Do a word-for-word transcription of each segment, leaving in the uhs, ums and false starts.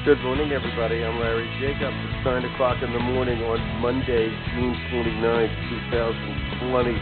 Good morning, everybody. I'm Larry Jacobs. It's nine o'clock in the morning on Monday, June twenty-ninth, twenty twenty.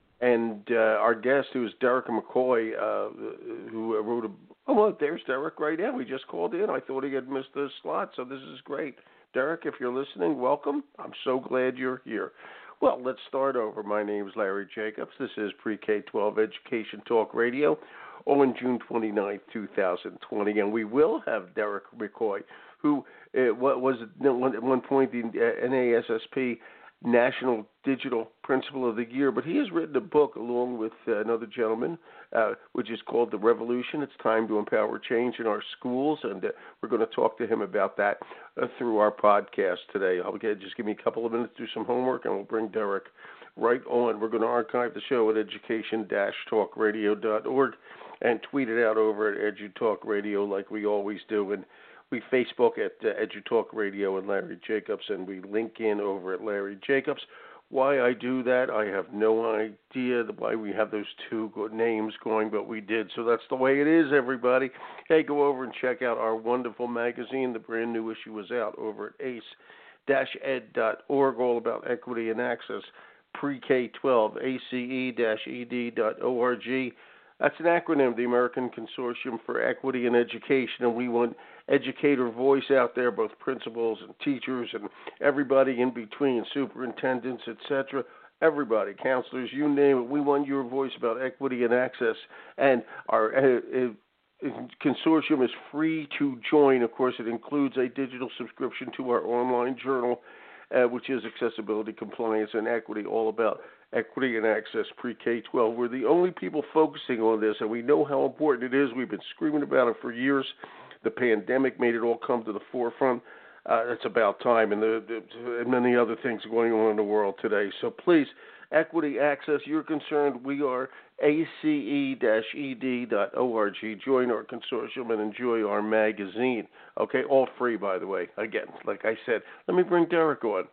And uh, our guest, who is Derek McCoy, uh, who wrote a... Oh, well, there's Derek right now. He just called in. I thought he had missed the slot, so this is great. Derek, if you're listening, welcome. I'm so glad you're here. Well, let's start over. My name is Larry Jacobs. This is Pre-K twelve Education Talk Radio on June twenty-ninth, twenty twenty. And we will have Derek McCoy, who uh, was at one point the uh, N A S S P National Digital Principal of the Year, but he has written a book along with uh, another gentleman, uh, which is called The Revolution. It's Time to Empower Change in Our Schools, and uh, we're going to talk to him about that uh, through our podcast today. I'll get, just give me a couple of minutes to do some homework, and we'll bring Derek right on. We're going to archive the show at education dash talk radio dot org and tweet it out over at EduTalk Radio like we always do, and we Facebook at uh, EduTalk Radio and Larry Jacobs, and we link in over at Larry Jacobs. Why I do that, I have no idea why we have those two good names going, but we did. So that's the way it is, everybody. Hey, go over and check out our wonderful magazine. The brand new issue is out over at ace dash ed dot org, all about equity and access. Pre-K twelve, A C E E D dot org. That's an acronym, the American Consortium for Equity in Education, and we want educator voice out there, both principals and teachers and everybody in between, superintendents, et cetera, everybody, counselors, you name it. We want your voice about equity and access, and our uh, uh, consortium is free to join. Of course, it includes a digital subscription to our online journal, uh, which is Accessibility, Compliance, and Equity, all about equity and access pre-K twelve. We're the only people focusing on this, and we know how important it is. We've been screaming about it for years. The pandemic made it all come to the forefront. Uh, it's about time, and, the, the, and many other things going on in the world today. So please, equity, access, you're concerned, we are A C E E D dot org. Join our consortium and enjoy our magazine. Okay, all free, by the way. Again, like I said, let me bring Derek on.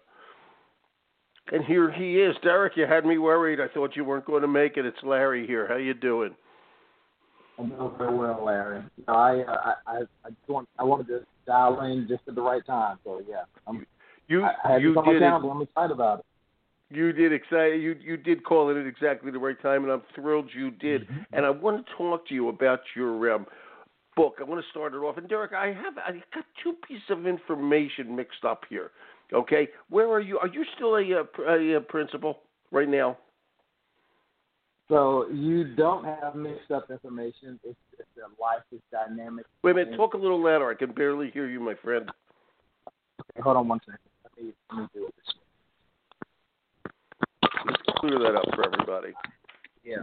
And here he is. Derek, you had me worried. I thought you weren't going to make it. It's Larry here. How you doing? I'm doing very well, Larry. I uh, I I want I wanted to dial in just at the right time. So yeah, I'm. You I, I had you this on did. my calendar. I'm excited about it. You did excited. You you did call it at exactly the right time, and I'm thrilled you did. Mm-hmm. And I want to talk to you about your um, book. I want to start it off. And Derek, I have I got two pieces of information mixed up here. Okay, where are you? Are you still a, a, a principal right now? So you don't have mixed up information. It's, it's a life is dynamic. Wait a minute, talk a little louder. I can barely hear you, my friend. Okay, hold on one second. Let me, let me do it this way. Let's clear that up for everybody. Yeah.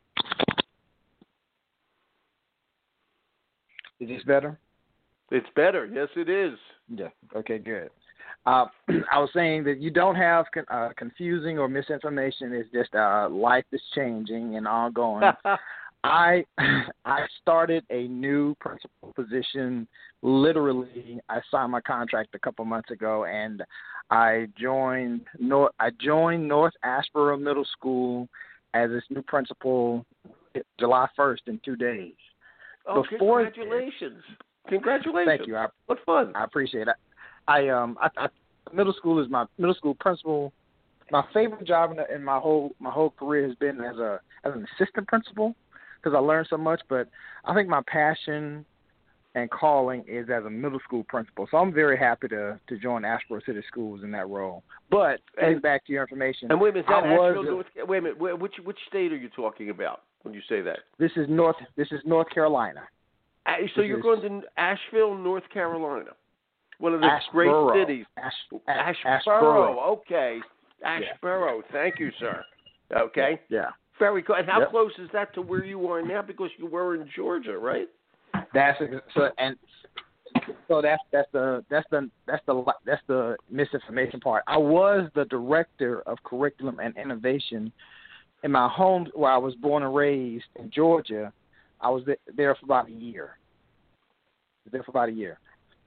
Is this better? It's better. Yes, it is. Yeah. Okay, good. Uh, I was saying that you don't have con- uh, confusing or misinformation. It's just uh, life is changing and ongoing. I I started a new principal position. Literally, I signed my contract a couple months ago, and I joined North. I joined North Asheboro Middle School as its new principal July first in two days. Oh, Before congratulations! This, congratulations! Thank you. I, what fun! I appreciate it. I um I, I middle school is my middle school principal. My favorite job in, the, in my whole my whole career has been as a as an assistant principal because I learned so much. But I think my passion and calling is as a middle school principal. So I'm very happy to to join Asheboro City Schools in that role. But getting back to your information, and wait a minute, that I was, Asheville, North, wait a minute, which which state are you talking about when you say that? This is North. This is North Carolina. Uh, so this you're is, going to Asheville, North Carolina. One of the Asheboro. great cities. Ash, Ash, Asheboro. Asheboro. Okay. Asheboro. Yeah. Thank you, sir. Okay. Yeah. Very good. And how yep. close is that to where you are now? Because you were in Georgia, right? That's so, and so that's that's the that's the that's the that's the misinformation part. I was the director of curriculum and innovation in my home where I was born and raised in Georgia. I was there for about a year. I was there for about a year.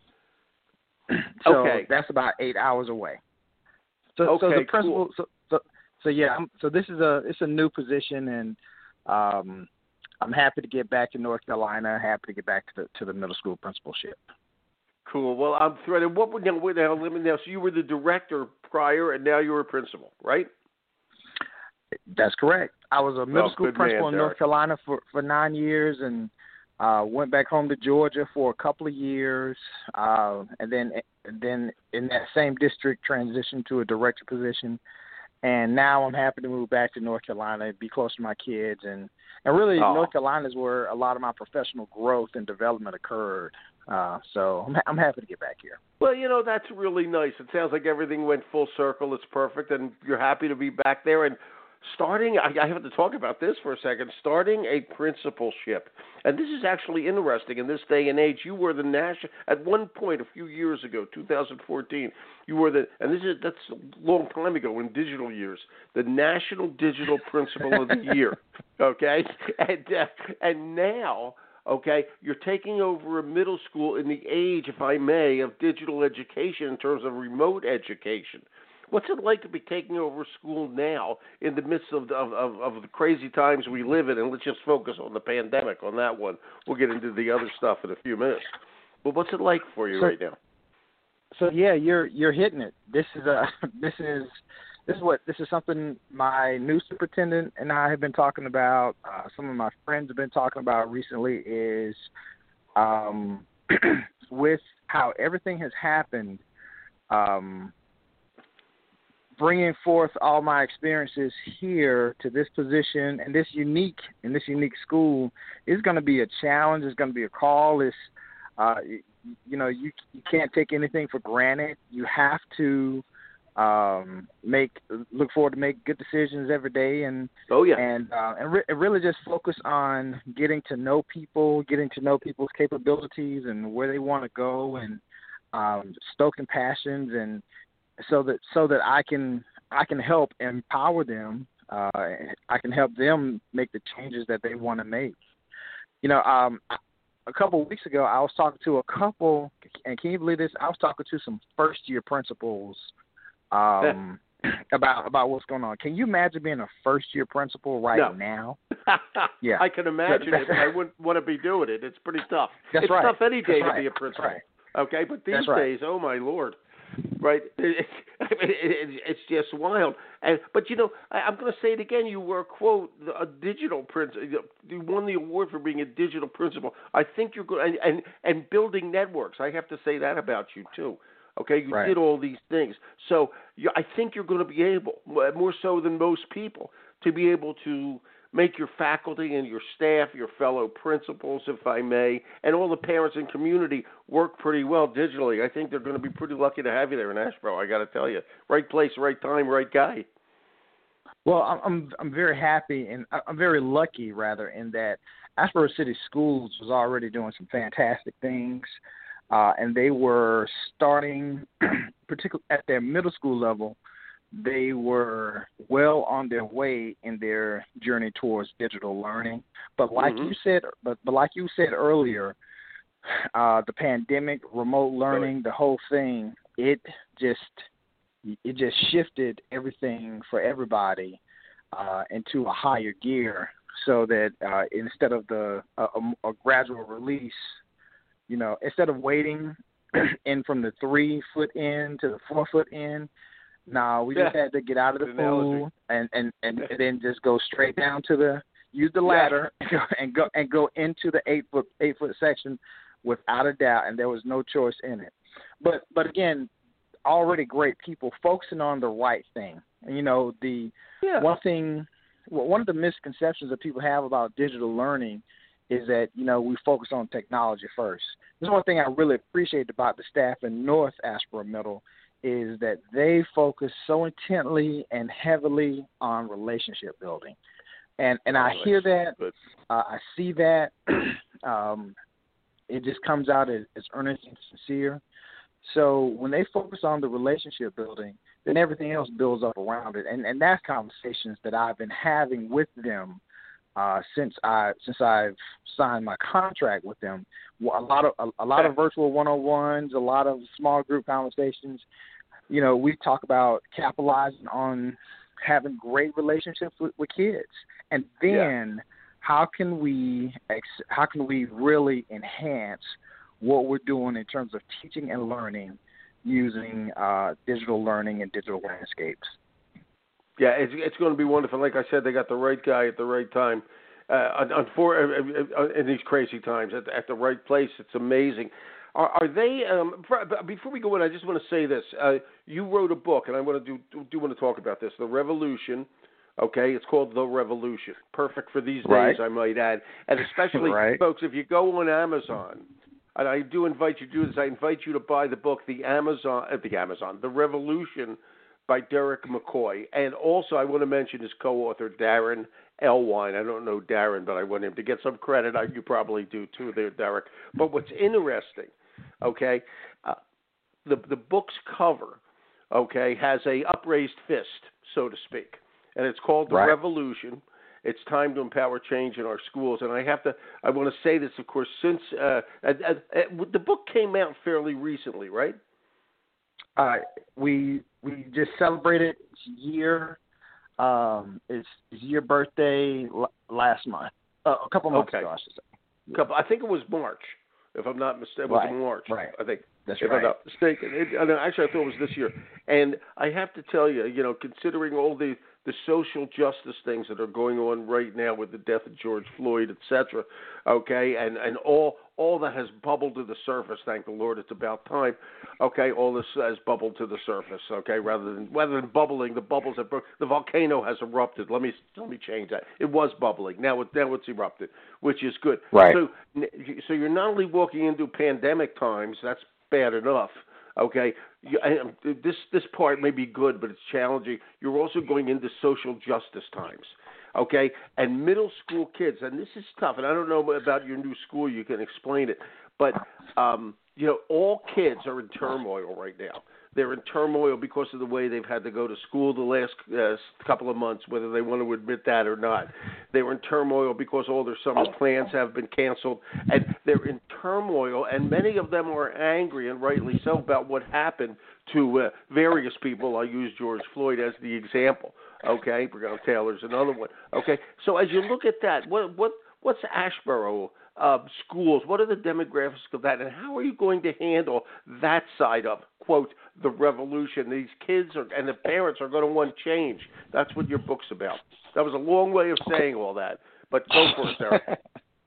So okay. that's about eight hours away. So, okay, so the principal, cool. so, so, so yeah, I'm, so this is a, it's a new position, and um, I'm happy to get back to North Carolina, happy to get back to the, to the middle school principalship. Cool. Well, I'm thrilled. And what would now? What now? Let me now. So you were the director prior, and now you're a principal, right? That's correct. I was a middle Well, school good principal man, in North Derek. Carolina for, for nine years, and uh, went back home to Georgia for a couple of years, uh, and then and then in that same district transitioned to a director position. And now I'm happy to move back to North Carolina, be close to my kids, and and really Oh. North Carolina is where a lot of my professional growth and development occurred. Uh, so I'm, I'm happy to get back here. Well, you know, that's really nice. It sounds like everything went full circle. It's perfect, and you're happy to be back there. And starting, I, I have to talk about this for a second, starting a principalship. And this is actually interesting in this day and age. You were the national, at one point a few years ago, two thousand fourteen, you were the, and this is, that's a long time ago in digital years, the National Digital Principal of the Year. Okay? And, uh, and now, okay, you're taking over a middle school in the age, if I may, of digital education in terms of remote education. What's it like to be taking over school now in the midst of, of, of, of the crazy times we live in? And let's just focus on the pandemic, on that one. We'll get into the other stuff in a few minutes. But what's it like for you so, right now? So yeah, you're you're hitting it. This is a this is this is what this is something my new superintendent and I have been talking about. Uh, some of my friends have been talking about recently. Is um, with how everything has happened. Um, bringing forth all my experiences here to this position and this unique in this unique school is going to be a challenge. It's going to be a call. It's, uh, you, you know, you you can't take anything for granted. You have to um, make look forward to make good decisions every day, and oh yeah, and uh, and, re- and really just focus on getting to know people, getting to know people's capabilities and where they want to go, and um, stoking passions and. So that so that I can I can help empower them. Uh, I can help them make the changes that they want to make. You know, um, a couple of weeks ago, I was talking to a couple, and can you believe this? I was talking to some first year principals um, about about what's going on. Can you imagine being a first year principal right no. now? Yeah, I can imagine it. But I wouldn't want to be doing it. It's pretty tough. That's it's right. tough any day That's to right. be a principal. Right. Okay, but these That's right. days, oh my Lord. Right, it, I mean, it, it's just wild. And but you know, I, I'm going to say it again. You were quote a digital principal. You won the award for being a digital principal. I think you're good, and, and and building networks. I have to say that about you too. Okay, you Right. did all these things, so you, I think you're going to be able, more so than most people, to be able to make your faculty and your staff, your fellow principals, if I may, and all the parents and community work pretty well digitally. I think they're going to be pretty lucky to have you there in Asheboro. I got to tell you, right place, right time, right guy. Well, I'm I'm very happy and I'm very lucky, rather, in that Asheboro City Schools was already doing some fantastic things, uh, and they were starting, particularly at their middle school level. They were well on their way in their journey towards digital learning. But like mm-hmm. you said, but, but like you said earlier, uh, the pandemic, remote learning, right. the whole thing, it just it just shifted everything for everybody uh, into a higher gear. So that uh, instead of the uh, a, a gradual release, you know, instead of waiting in from the three foot in to the four foot in. No, we just had to get out of the pool and, and, and then just go straight down to the use the ladder yeah. and go and go into the eight foot eight foot section without a doubt, and there was no choice in it. But but again, already great people focusing on the right thing. And, you know, the yeah. one thing, one of the misconceptions that people have about digital learning is that, you know, we focus on technology first. There's one thing I really appreciate about the staff in North Asheboro Middle is that they focus so intently and heavily on relationship building. And and I hear that, uh, I see that. um, it just comes out as, as earnest and sincere. So when they focus on the relationship building, then everything else builds up around it. And and that's conversations that I've been having with them uh, since I since I've signed my contract with them. A lot of a, a lot of virtual one-on-ones, a lot of small group conversations. You know, we talk about capitalizing on having great relationships with, with kids, and then yeah. how can we ex- how can we really enhance what we're doing in terms of teaching and learning using uh, digital learning and digital landscapes. Yeah, it's it's going to be wonderful. Like I said, they got the right guy at the right time. Uh, on, on for, uh, in these crazy times, at, at the right place. It's amazing. Are, are they? Um, before we go in, I just want to say this. Uh, you wrote a book, and I want to do do want to talk about this. The Revolution. Okay, it's called The Revolution. Perfect for these days, right. I might add, and especially right. folks, if you go on Amazon. And I do invite you to do this. I invite you to buy the book, The Amazon, uh, the Amazon, The Revolution, by Derek McCoy. And also, I want to mention his co-author, Darren Elwine. I don't know Darren, but I want him to get some credit. I, you probably do too, there, Derek. But what's interesting, okay, uh, the the book's cover, okay, has a upraised fist, so to speak, and it's called The right. Revolution. It's time to empower change in our schools, and I have to. I want to say this, of course, since uh, uh, uh, the book came out fairly recently, right? Uh, we we just celebrated its year. Um, its, its year birthday l- last month, uh, a couple months okay. ago, I should say. Yeah. Couple, I think it was March, if I'm not mistaken. It was right. in March, right. I think. That's if right. I'm not mistaken. It, I know, actually, I thought it was this year. And I have to tell you, you know, considering all the, the social justice things that are going on right now with the death of George Floyd, et cetera, okay, and, and all all that has bubbled to the surface, thank the Lord, it's about time, okay, all this has bubbled to the surface, okay, rather than rather than bubbling, the bubbles have broke, the volcano has erupted. Let me let me change that. It was bubbling. Now it now it's erupted, which is good. Right. So so you're not only walking into pandemic times, that's bad enough. Okay, you, I, this this part may be good, but it's challenging. You're also going into social justice times. Okay, and middle school kids, and this is tough. And I don't know about your new school; you can explain it. But um, you know, all kids are in turmoil right now. They're in turmoil because of the way they've had to go to school the last uh, couple of months, whether they want to admit that or not. They're in turmoil because all their summer plans have been canceled, and they're in turmoil, and many of them are angry, and rightly so, about what happened to uh, various people. I use George Floyd as the example, okay? Breonna Taylor's another one, okay? So as you look at that, what what what's Asheboro uh, schools, what are the demographics of that, and how are you going to handle that side of, quote, the revolution? These kids are, and the parents are going to want change. That's what your book's about. That was a long way of saying all that, but go for it, Derek.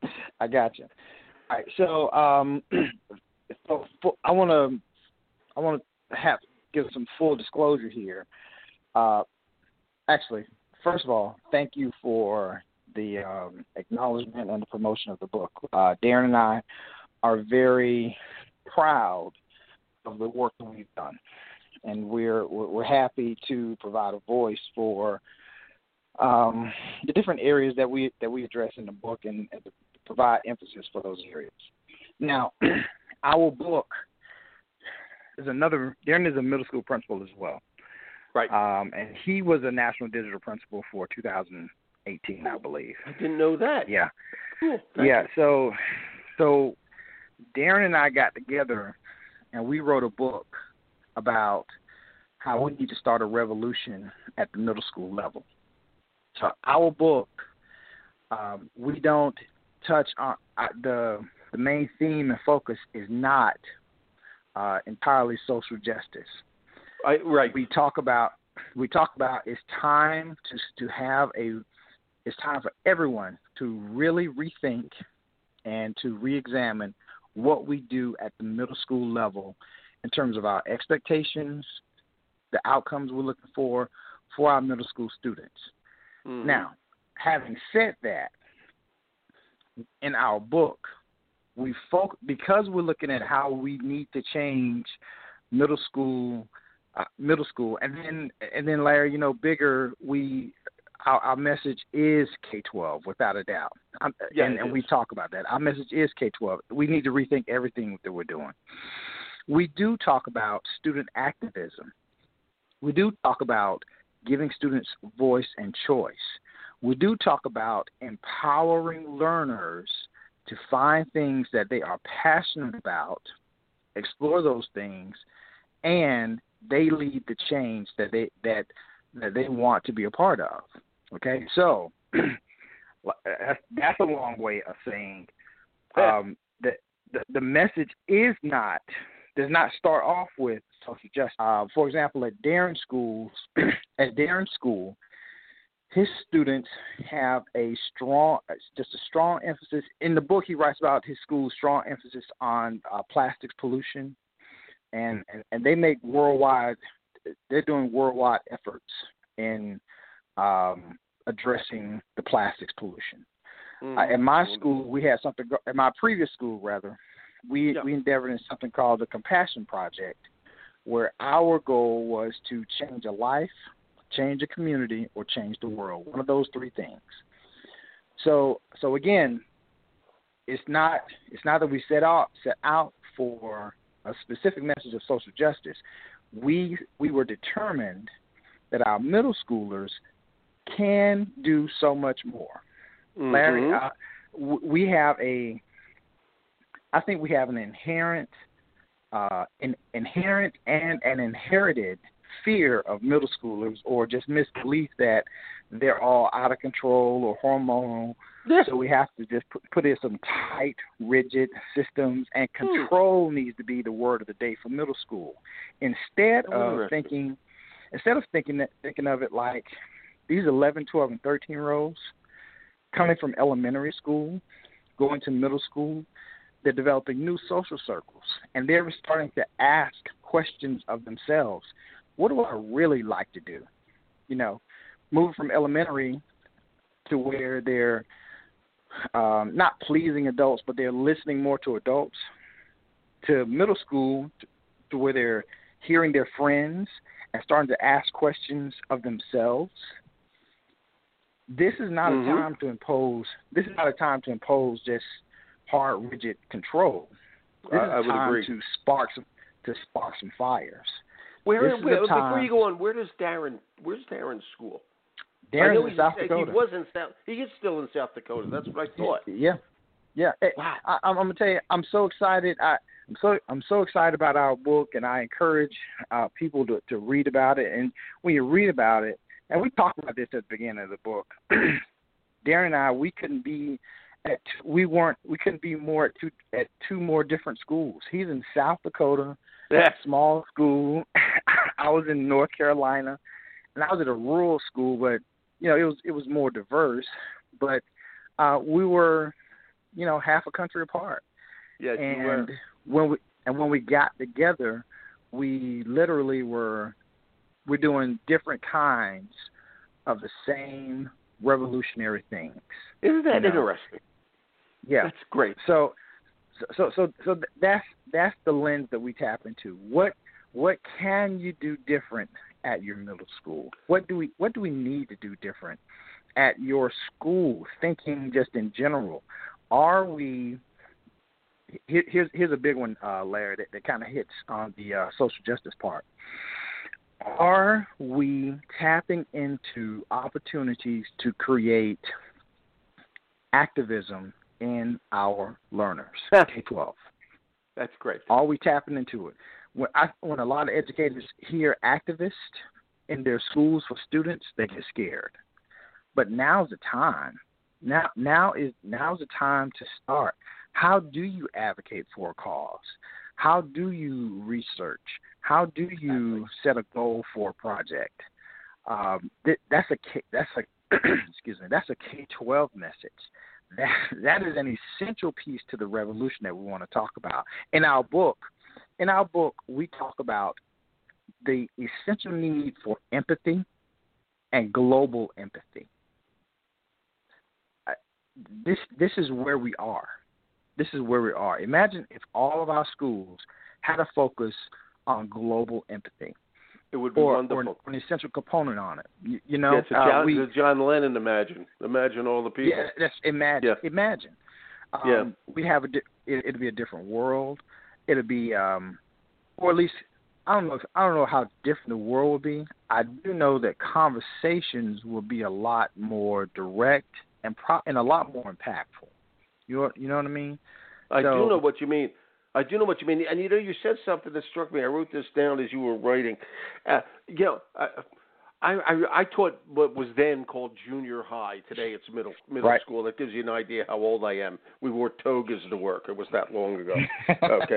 I got you. All right, so um, so, for, I want to I want to have give some full disclosure here. Uh, actually, first of all, thank you for the um, acknowledgement and the promotion of the book. Uh, Darren and I are very proud of the work that we've done, and we're we're happy to provide a voice for um, the different areas that we that we address in the book, and, and to provide emphasis for those areas. Now, our book is another. Darren is a middle school principal as well, right? Um, and he was a national digital principal for two thousand eighteen, I believe. I didn't know that. Yeah, cool. yeah. So, so Darren and I got together, and we wrote a book about how we need to start a revolution at the middle school level. So our book, um, we don't touch on uh, the the main theme and focus is not uh, entirely social justice. I, right. We talk about we talk about it's time to to have a it's time for everyone to really rethink and to reexamine what we do at the middle school level in terms of our expectations, the outcomes we're looking for for our middle school students. Mm-hmm. Now, having said that, in our book, we folk because we're looking at how we need to change middle school, uh, middle school, and then and then Larry, you know, bigger. We our, our message is K twelve without a doubt, um, yeah, and, and we talk about that. Our message is K twelve. We need to rethink everything that we're doing. We do talk about student activism. We do talk about giving students voice and choice. We do talk about empowering learners to find things that they are passionate about, explore those things, and they lead the change that they that that they want to be a part of. Okay, so that's a long way of saying um, that the, the message is not does not start off with social justice. Uh, for example, at Darren schools, at Darren school, his students have a strong, just a strong emphasis. In the book, he writes about his school's strong emphasis on uh, plastics pollution, and, and and they make worldwide. They're doing worldwide efforts in um, addressing the plastics pollution. Mm-hmm. Uh, at my school, we had something. At my previous school, rather, we yeah. we endeavored in something called the Compassion Project, where our goal was to change a life, change a community, or change the world. One of those three things. So, so again, it's not it's not that we set out set out for a specific message of social justice. We we were determined that our middle schoolers can do so much more. Mm-hmm. Larry, uh, w- we have a, I think we have an inherent, uh, an inherent and an inherited fear of middle schoolers, or just misbelief that they're all out of control or hormonal. Yeah. So we have to just put, put in some tight, rigid systems, and control hmm. needs to be the word of the day for middle school. Instead oh, of thinking, instead of thinking that, thinking of it like these eleven, twelve, and thirteen year olds coming from elementary school, going to middle school, they're developing new social circles, and they're starting to ask questions of themselves. What do I really like to do? You know, moving from elementary to where they're um, not pleasing adults, but they're listening more to adults, to middle school to, to where they're hearing their friends and starting to ask questions of themselves. This is not mm-hmm. a time to impose. This is not a time to impose just hard, rigid control. This I, is I a would time agree. to spark some to spark some fires. Where, where before you go on, where does Darren? Where's Darren's school? Darren's in South Dakota. He was in South. He is still in South Dakota. That's what I thought. Yeah, yeah. Hey, wow. I, I'm, I'm gonna tell you, I'm so excited. I, I'm so I'm so excited about our book, and I encourage uh, people to, to read about it. And when you read about it, and we talked about this at the beginning of the book, Darren and I, we couldn't be at we weren't we couldn't be more at two at two more different schools. He's in South Dakota, yeah. a small school. I was in North Carolina, and I was at a rural school, but you know it was it was more diverse. But uh, we were, you know, half a country apart. Yes, and you were. when we and when we got together, we literally were we're doing different kinds of the same revolutionary things. Isn't that you know? interesting? Yeah, that's great. So, so, so, so that's that's the lens that we tap into. What what can you do different at your middle school? What do we what do we need to do different at your school? Thinking just in general, are we? Here, here's here's a big one, uh, Larry, that, that kind of hits on the uh, social justice part. Are we tapping into opportunities to create activism in our learners, K twelve? That's great. Are we tapping into it? When, I, when a lot of educators hear activists in their schools for students, they get scared. But now's the time. Now, now is now's the time to start. How do you advocate for a cause? How do you research? How do you set a goal for a project? Um, th- that's a K, that's a excuse me. That's a K twelve message. That that is an essential piece to the revolution that we want to talk about. In our book, in our book, we talk about the essential need for empathy and global empathy. Uh, this this is where we are. This is where we are. Imagine if all of our schools had a focus on global empathy. It would be or, wonderful. Or an essential component on it. You, you know, yeah, it's a John, uh, we, it's a John Lennon imagine. Imagine all the people. Yeah, that's imagine. Yeah. Imagine. Um, yeah. We have a. It, it'd be a different world. It'd be, um, or at least I don't know. If, I don't know how different the world would be. I do know that conversations will be a lot more direct and pro, and a lot more impactful. You know, you know what I mean? I so, do know what you mean. I do know what you mean. And, you know, you said something that struck me. I wrote this down as you were writing. Uh, you know, I, I, I I taught what was then called junior high. Today it's middle middle right. school. That gives you an idea how old I am. We wore togas to work. It was that long ago. Okay.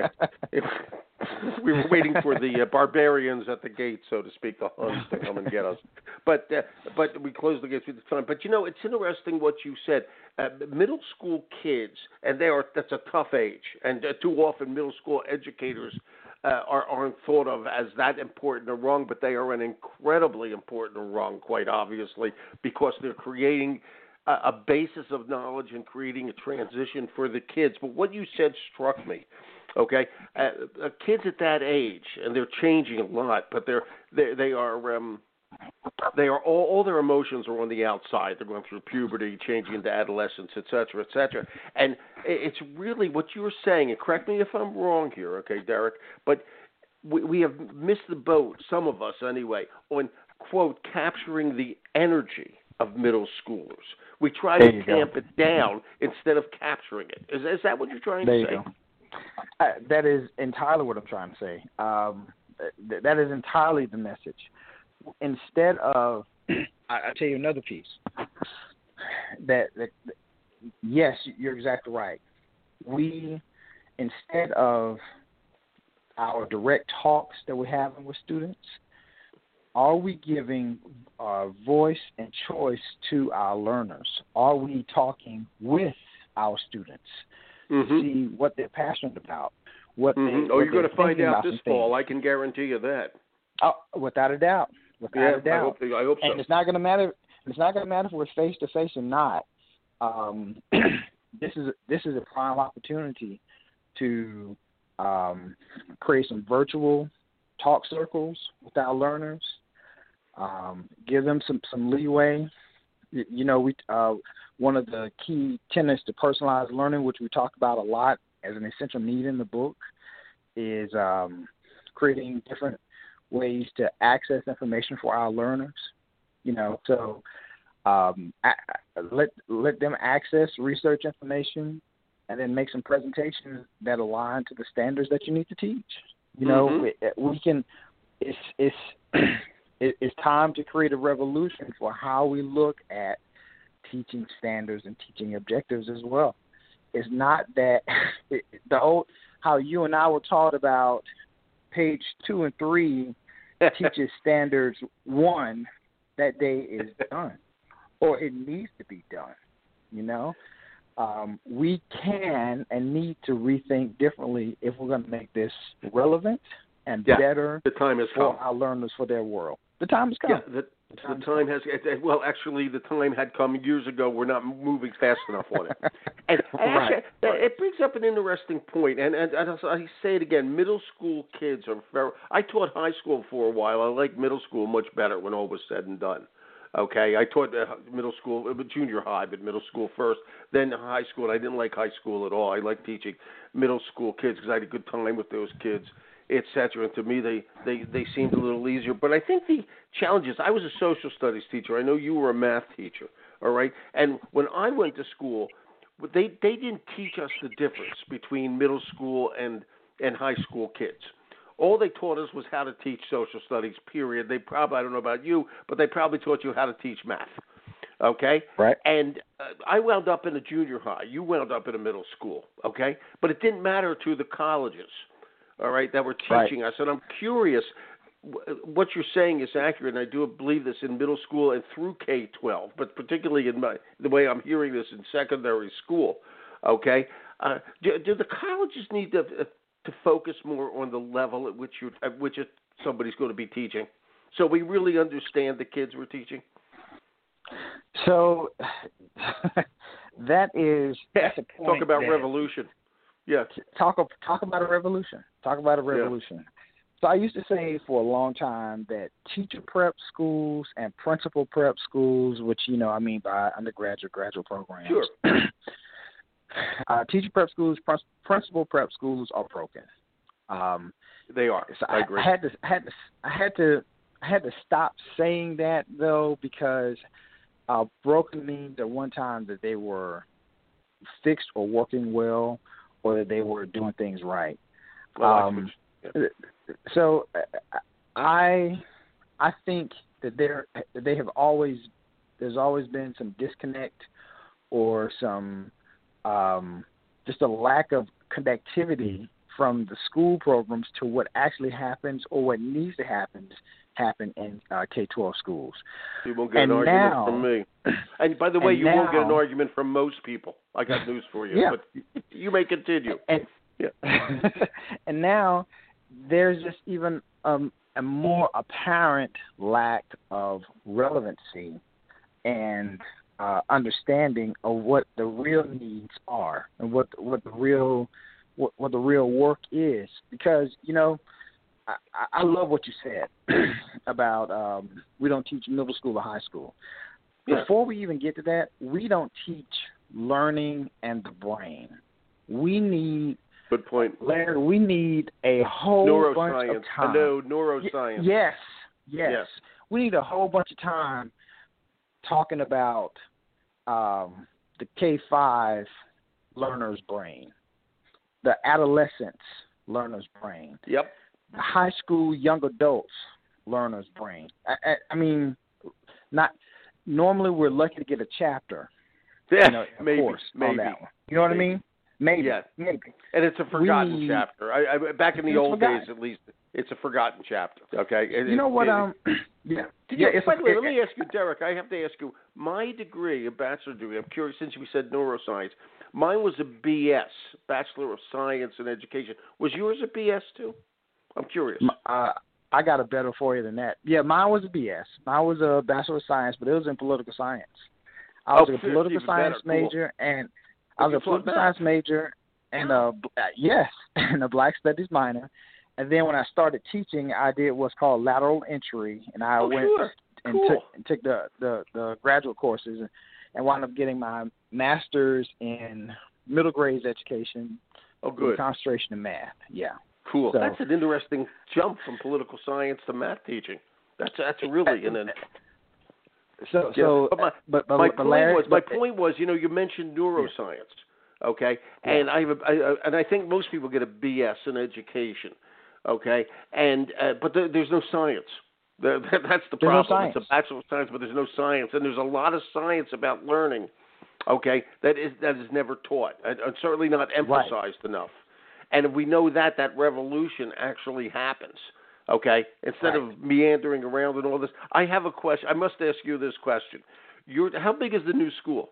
We were waiting for the uh, barbarians at the gate, so to speak, the Huns to come and get us. But uh, but we closed the gates at the time. But you know, it's interesting what you said. Uh, middle school kids, and they are that's a tough age, and uh, too often middle school educators uh, are, aren't thought of as that important or wrong, but they are an incredibly important or wrong, quite obviously, because they're creating a, a basis of knowledge and creating a transition for the kids. But what you said struck me. Okay, uh, uh, kids at that age, and they're changing a lot, but they're they, they are um, they are all, all their emotions are on the outside. They're going through puberty, changing into adolescence, et cetera, et cetera. And it's really what you're saying. And correct me if I'm wrong here, okay, Derek, but we, we have missed the boat, some of us anyway, on quote capturing the energy of middle schoolers. We try to tamp go. it down instead of capturing it. Is, is that what you're trying there to say? You go. Uh, that is entirely what I'm trying to say. Um, th- that is entirely the message. Instead of, I- I'll tell you another piece. That, that, that, yes, you're exactly right. We, instead of our direct talks that we're having with students, are we giving uh, voice and choice to our learners? Are we talking with our students? Mm-hmm. See what they're passionate about. What mm-hmm. they, oh, what you're going to find out this fall. Things. I can guarantee you that. Oh, without a doubt. Without yeah, a doubt. I hope, I hope so. And it's not going to matter. It's not going to matter if we're face to face or not. Um, this is this is a prime opportunity to um, create some virtual talk circles with our learners. Um, give them some some leeway. You, you know, we. Uh, One of the key tenets to personalized learning, which we talk about a lot as an essential need in the book, is um, creating different ways to access information for our learners. You know, so um, a- let let them access research information, and then make some presentations that align to the standards that you need to teach. You know, mm-hmm. we, we can. It's it's it's time to create a revolution for how we look at teaching standards and teaching objectives as well. It's not that it, the whole how you and I were taught about page two and three teaches standards one that day is done, or it needs to be done. You know, um, we can and need to rethink differently if we're going to make this relevant and yeah, better the time has for come. our learners for their world. The time has come. Yeah, the, the time, the time has – well, actually, the time had come years ago. We're not moving fast enough on it. And, and right. actually, it brings up an interesting point, and, and, and I say it again, middle school kids are very – I taught high school for a while. I like middle school much better when all was said and done. Okay, I taught uh, middle school, junior high, but middle school first, then high school. And I didn't like high school at all. I liked teaching middle school kids because I had a good time with those kids, et cetera. And to me, they, they, they seemed a little easier. But I think the challenge is I was a social studies teacher. I know you were a math teacher, all right? And when I went to school, they, they didn't teach us the difference between middle school and, and high school kids. All they taught us was how to teach social studies, period. They probably, I don't know about you, but they probably taught you how to teach math, okay? Right. And uh, I wound up in a junior high. You wound up in a middle school, okay? But it didn't matter to the colleges, all right, that were teaching right. us. And I'm curious, what you're saying is accurate, and I do believe this in middle school and through K twelve, but particularly in my, the way I'm hearing this in secondary school, okay? Uh, do, do the colleges need to... Uh, to focus more on the level at which you at which somebody's going to be teaching, so we really understand the kids we're teaching? So that is that's a point. Talk about that, revolution. Yeah. Talk talk about a revolution. Talk about a revolution. Yeah. So I used to say for a long time that teacher prep schools and principal prep schools, which you know I mean by undergraduate, graduate programs. Sure. Uh, teacher prep schools, principal prep schools are broken. Um, they are. So I, I agree. I had to, I had to, I had to, I had to stop saying that though because uh, broken means at one time that they were fixed or working well, or that they were doing things right. Well, um, yeah. So I, I think that there that they have always there's always been some disconnect or some um, just a lack of connectivity from the school programs to what actually happens or what needs to happen happen in uh, K twelve schools. You won't get and an argument now, from me. And by the way, you now, won't get an argument from most people. I got news for you. Yeah. But you may continue. And, yeah. and now there's just even um, a more apparent lack of relevancy and uh, understanding of what the real needs are and what what the real what, what the real work is. Because, you know, I, I love what you said about um, we don't teach middle school or high school. Yeah. Before we even get to that, we don't teach learning and the brain. We need, good point, Larry, we need a whole neuroscience. bunch of time. Hello, neuroscience. Y- yes, yes, yes. We need a whole bunch of time talking about um, the K five learner's brain, the adolescence learner's brain. Yep. The high school young adults learner's brain. I, I, I mean, not normally we're lucky to get a chapter. Yeah, you know, a maybe, course maybe. on that one. You know what maybe. I mean? Maybe. Yeah. Maybe. And it's a forgotten we, chapter. I, I, back in the it's old forgotten. days, at least, it's a forgotten chapter. Okay. It, you know what? It, um. Yeah. Did yeah. You, it's by a, the way, it, let me ask you, Derek. I have to ask you. My degree, a bachelor degree. I'm curious since we said neuroscience. Mine was a B S, Bachelor of Science in Education. Was yours a B S too? I'm curious. Uh, I got a better for you than that. Yeah, mine was a B S. Mine was a Bachelor of Science, but it was in political science. I was oh, a political science better. major, cool. and I was a political science major, and a yes, and a Black Studies minor. And then when I started teaching, I did what's called lateral entry, and I oh, went sure. and cool. took and took the, the, the graduate courses, and, and wound up getting my master's in middle grades education. Oh, good. With concentration in math. Yeah. Cool. So, that's an interesting jump from political science to math teaching. That's that's really and then. So yeah. so but my, but, but, my but point Larry, was my but, point was you know you mentioned neuroscience, yeah. okay, yeah. and I have a, I, and I think most people get a B S in education, okay, and uh, but there, there's no science. The, that's the there's problem. No it's a bachelor of science, but there's no science, and there's a lot of science about learning, okay, that is that is never taught, and, and certainly not emphasized right. enough. And if we know that, that revolution actually happens, okay, instead right. of meandering around and all this. I have a question. I must ask you this question. You're, how big is the new school?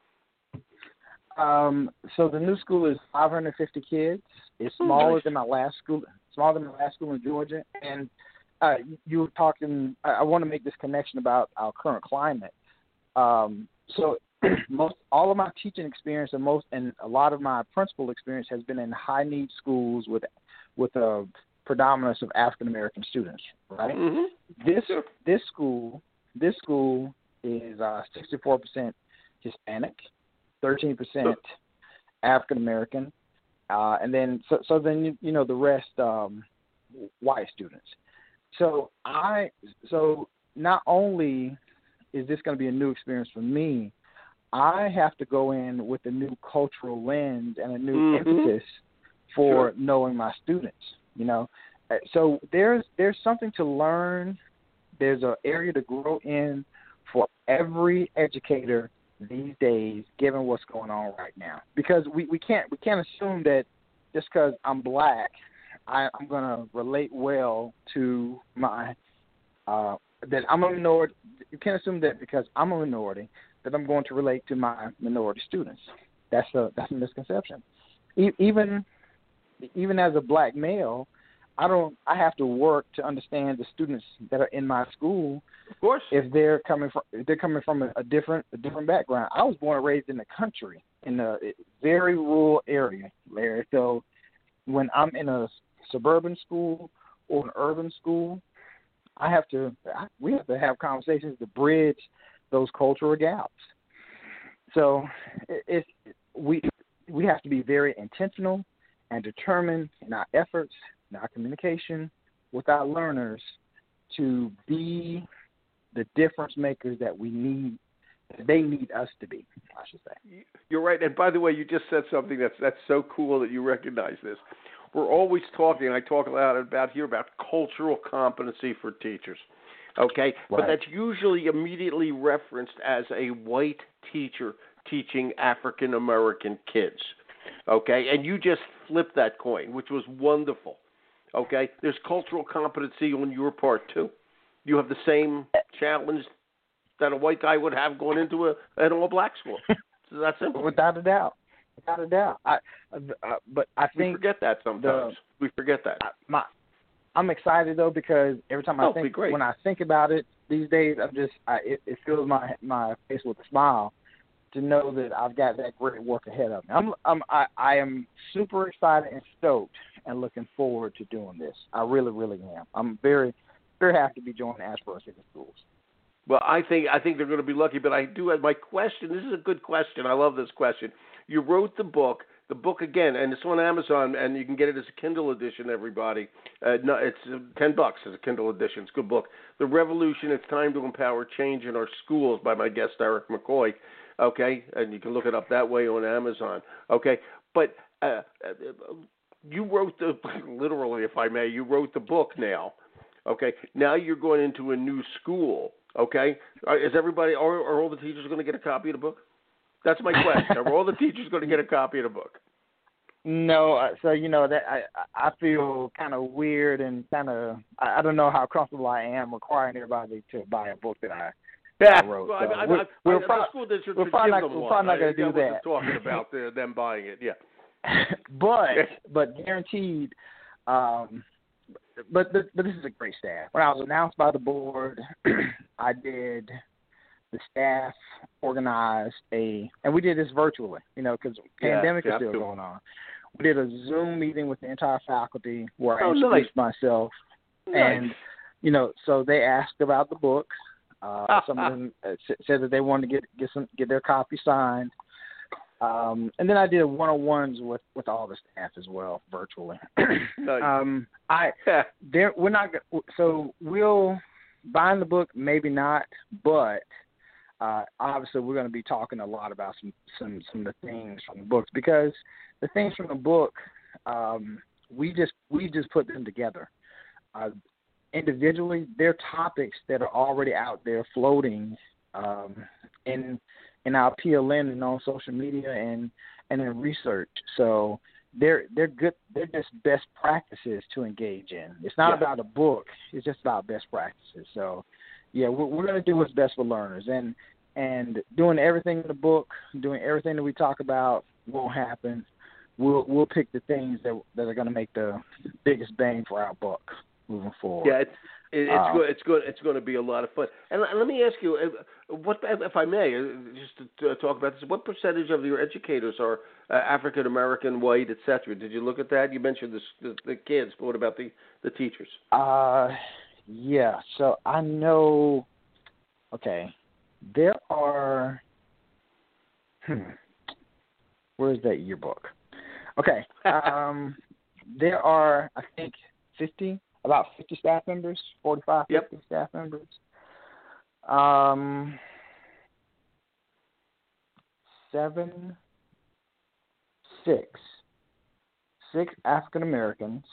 Um, so the new school is five hundred fifty kids. It's smaller nice. than my last school, smaller than my last school in Georgia. And uh, you were talking, I, I want to make this connection about our current climate. Um, so most all of my teaching experience and most and a lot of my principal experience has been in high need schools with with a predominance of African American students, right? Mm-hmm. This sure. this school this school is uh, sixty-four percent Hispanic, thirteen percent African American, uh, and then so, so then you, you know the rest um, white students. So I so not only is this going to be a new experience for me, I have to go in with a new cultural lens and a new mm-hmm. emphasis for sure. knowing my students, you know. So there's there's something to learn. There's an area to grow in for every educator these days, given what's going on right now. Because we, we can't we can't assume that just because I'm black, I, I'm going to relate well to my uh, that I'm a minority. You can't assume that because I'm a minority that I'm going to relate to my minority students. That's a that's a misconception. E- even even as a black male, I don't. I have to work to understand the students that are in my school. Of course, if they're coming from if they're coming from a, a different a different background. I was born and raised in the country in a very rural area, Larry. So when I'm in a suburban school or an urban school, I have to. I, we have to have conversations to bridge those cultural gaps. So it's it, we we have to be very intentional and determined in our efforts, in our communication with our learners to be the difference makers that we need, that they need us to be, I should say. You're right. And by the way, you just said something that's that's so cool that you recognize this. We're always talking, I talk a lot about here, about cultural competency for teachers. Okay, Right. but that's usually immediately referenced as a white teacher teaching African American kids. Okay, and you just flipped that coin, which was wonderful. Okay, there's cultural competency on your part too. You have the same challenge that a white guy would have going into a an all-black school. So that's simple. Without a doubt, without a doubt. I, uh, but I we think forget that sometimes. The, we forget that. I, my, I'm excited though because every time I oh, think, when I think about it these days, I'm just, I, it, it fills my my face with a smile to know that I've got that great work ahead of me. I'm, I'm, I, I am super excited and stoked and looking forward to doing this. I really, really am. I'm very, very happy to be joining Asheboro City Schools. Well, I think I think they're going to be lucky, but I do have my question. This is a good question. I love this question. You wrote the book. The book again, and it's on Amazon, and you can get it as a Kindle edition. Everybody, uh, no, it's uh, ten bucks as a Kindle edition. It's a good book. The Revolution: It's Time to Empower Change in Our Schools by my guest Derek McCoy. Okay, and you can look it up that way on Amazon. Okay, but uh, you wrote the literally, if I may, you wrote the book now. Okay, now you're going into a new school. Okay, is everybody? Are, are all the teachers going to get a copy of the book? That's my question. Are all the teachers going to get a copy of the book? No, so you know that I I feel kind of weird and kind of I, I don't know how comfortable I am requiring everybody to buy a book that I, yeah. I wrote. Well, So I, I, we're I, we're, I, pro- the school district we're probably not, we're probably not going to do that. Talking about the, them buying it, yeah. but but guaranteed. Um, but but this is a great staff. When I was announced by the board, I did. The staff organized a, and we did this virtually, you know, because yeah, pandemic is yeah, still too. going on. We did a Zoom meeting with the entire faculty where I oh, introduced nice. myself, nice. and you know, so they asked about the book. Uh, some of them said that they wanted to get get some get their copy signed, um, and then I did one-on-ones with, with all the staff as well, virtually. nice. um, I there we're not so we'll buying the book, maybe not, but. Uh, obviously, we're going to be talking a lot about some, some, some of the things from the books because the things from the book, um, we just we just put them together. Uh, individually, they're topics that are already out there floating um, in in our P L N and on social media and, and in research. So they're they're good. They're just best practices to engage in. It's not yeah. about a book. It's just about best practices. So. Yeah, we're, we're going to do what's best for learners, and and doing everything in the book, doing everything that we talk about won't happen. We'll we'll pick the things that that are going to make the biggest bang for our buck moving forward. Yeah, it's it, it's um, good. It's good. It's going to be a lot of fun. And let, let me ask you, what if I may, just to talk about this, what percentage of your educators are uh, African American, white, et cetera? Did you look at that? You mentioned the the, the kids, but what about the the teachers? Uh. Yeah, so I know, okay, there are, hmm, where's that yearbook? Okay, um, there are, I think, fifty, about fifty staff members, forty-five, yep. fifty staff members. Um, seven, six, six African Americans.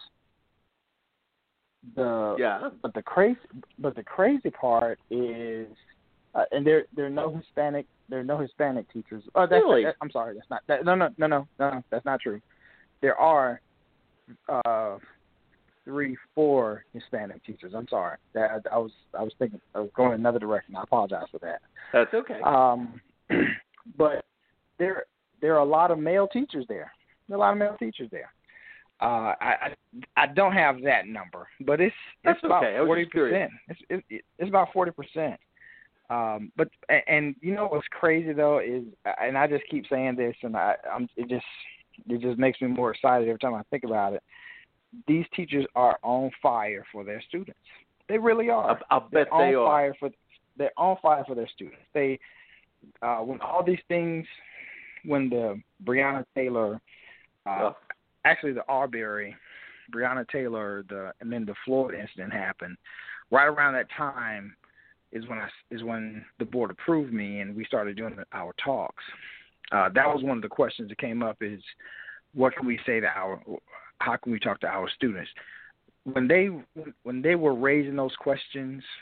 The yeah, but the crazy but the crazy part is, uh, and there there are no Hispanic there are no Hispanic teachers. Oh, that's really? that, I'm sorry, that's not that, no no no no no that's not true. There are uh, three four Hispanic teachers. I'm sorry, that I was I was thinking I was going another direction. I apologize for that. That's okay. Um, but there there are a lot of male teachers there. There are a lot of male teachers there. Uh, I, I I don't have that number, but it's it's That's about okay. forty percent. It's it, it's about forty percent. Um, but and, and you know what's crazy though is, and I just keep saying this, and I I'm it just it just makes me more excited every time I think about it. These teachers are on fire for their students. They really are. I, I bet they're they on are. Fire for, they're on fire for their students. They uh, when all these things, when the Breonna Taylor. Uh, oh. Actually, the Arbery, Breonna Taylor, the and then the Floyd incident happened. Right around that time is when I is when the board approved me and we started doing our talks. Uh, that was one of the questions that came up: is what can we say to our, how can we talk to our students? When they when they were raising those questions,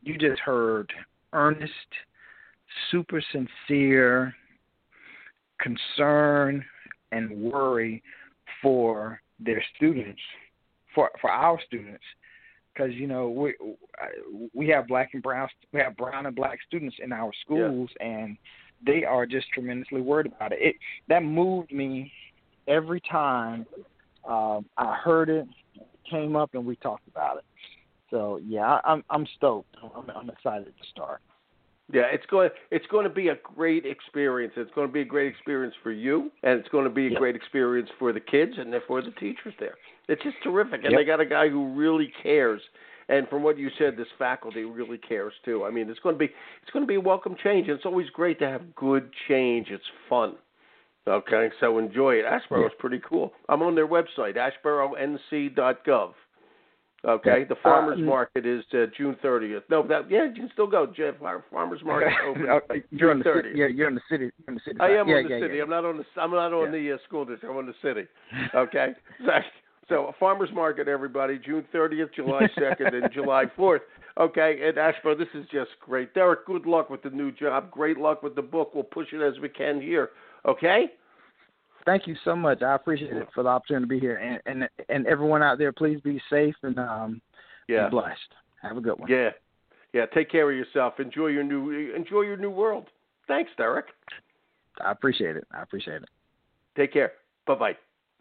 you just heard earnest, super sincere concern and worry for their students, for for our students, because you know we we have black and brown we have brown and black students in our schools, yeah. and they are just tremendously worried about it. It that moved me every time um, I heard it, it came up, and we talked about it. So yeah, I, I'm I'm stoked. I'm, I'm excited to start. Yeah, it's going it's going to be a great experience. It's going to be a great experience for you, and it's going to be a yep. great experience for the kids and for the teachers there. It's just terrific, and yep. they got a guy who really cares. And from what you said, this faculty really cares too. I mean, it's going to be it's going to be a welcome change. And it's always great to have good change. It's fun. Okay, so enjoy it. Asheboro is pretty cool. I'm on their website, asheboro n c dot gov. Okay, the farmers uh, market is uh, June thirtieth. No, that yeah, you can still go, Jeff. Our farmers market open you're June thirtieth. Yeah, you're in the city. You're in the city. I am yeah, on the yeah, city. Yeah. I'm not on the. I'm not on yeah. the uh, school district. I'm on the city. Okay, so, so a farmers market, everybody, June thirtieth, July second, and July fourth. Okay, and Asheboro, this is just great. Derek, good luck with the new job. Great luck with the book. We'll push it as we can here. Okay. Thank you so much. I appreciate it for the opportunity to be here, and and and everyone out there, please be safe and um. Yeah. Be blessed. Have a good one. Yeah. Yeah. Take care of yourself. Enjoy your new enjoy your new world. Thanks, Derek. I appreciate it. I appreciate it. Take care. Bye-bye.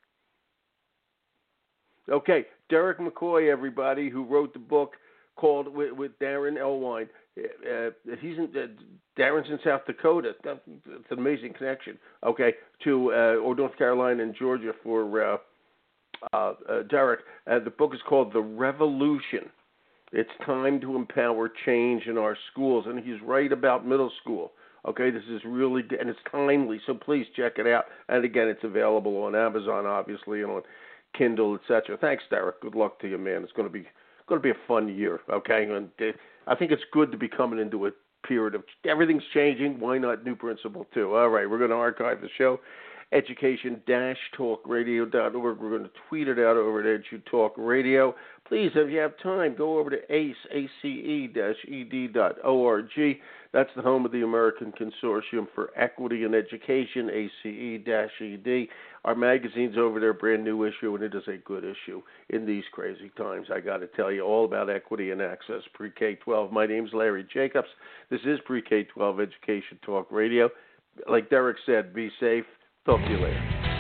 Okay. Derek McCoy, everybody, who wrote the book called with, with Darren Elwine. Uh, he's in uh, Darren's in South Dakota. It's an amazing connection. Okay. To uh, or North Carolina and Georgia for uh, Uh, uh, Derek, uh, the book is called The Revolution. It's time to empower change in our schools, and he's right about middle school. Okay, this is really good, and it's timely, so please check it out. And again, it's available on Amazon, obviously, and on Kindle, et cetera. Thanks, Derek. Good luck to you, man. It's going to be going to be a fun year. Okay, and uh, I think it's good to be coming into a period of everything's changing. Why not new principle too? All right, we're going to archive the show. education dash talk radio dot org. We're going to tweet it out over at EduTalk Radio. Please, if you have time, go over to A C E, A C E dash E D dot org. That's the home of the American Consortium for Equity in Education, A C E dash E D. Our magazine's over there, brand new issue, and it is a good issue in these crazy times. I got to tell you all about equity and access, pre-K twelve. My name's Larry Jacobs. This is pre-K twelve Education Talk Radio. Like Derek said, be safe. Talk to you later.